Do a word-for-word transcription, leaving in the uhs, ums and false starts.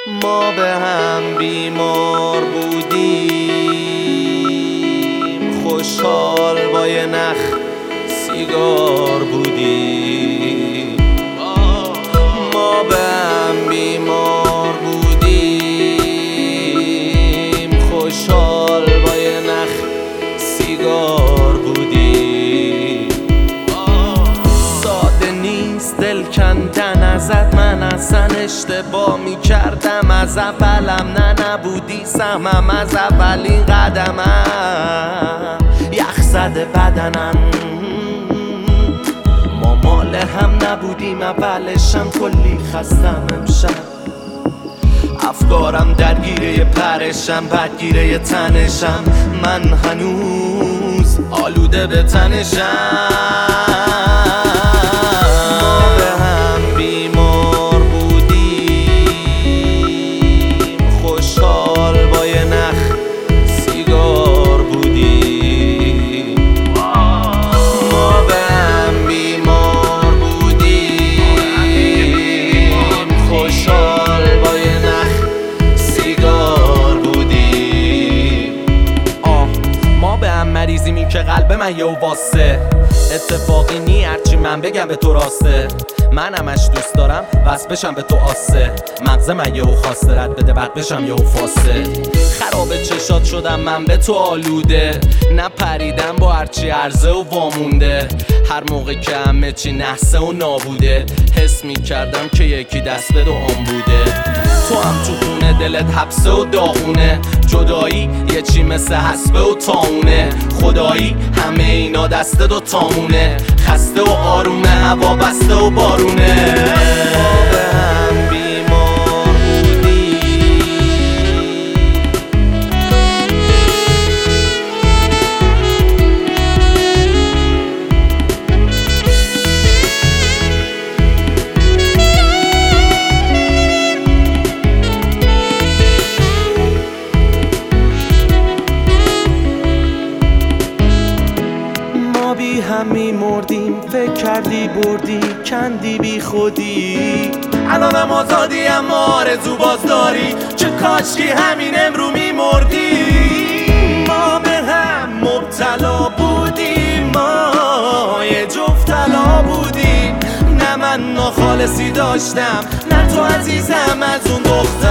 ما به هم بیمار بودیم، خوشحال با یه نخ سیگار بودیم. ما به هم بیمار بودیم، خوشحال با یه نخ سیگار بودیم. ساده نیست دل کندن ازت، من اصلا اشتباه میکردم از اولم. نه نبودی سهمم از اولین قدمم، یخ زده بدنم. ما مال هم نبودیم اولشم، کلی خستم امشب. افکارم درگیره پرشم، بدگیره تنشم. من هنوز آلوده به تنشم. مریضیمی که قلب من یه واسه اتفاقی نی، هرچی من بگم به تو راسته. من همش دوست دارم وصل بشم به تو آسه، مغز من یه خواسته رد بده بعد بشم یه فاسه. خراب چشات شدم من به تو آلوده، نپریدم با هرچی عرضه و وامونده. هر موقع که همه چی نحسه و نابوده، حس می کردم که یکی دست به دوام بوده. تو هم تو خونه دلت حبسه و داغونه، جدایی یه چی مثل حسبه و تاونه. خدایی همه اینا دست دو تامونه، خسته و آرومه هوا بسته و بارونه. بی هم می مردیم، فکر کردی بردی کندی بی خودی. الانم آزادی اما آرزو باز داری، چه کاشکی همین امرو می مردی. ما به هم مبتلا بودیم، ما یه جفت طلا بودیم. نه من ناخالصی داشتم، نه تو عزیزم از اون دختر.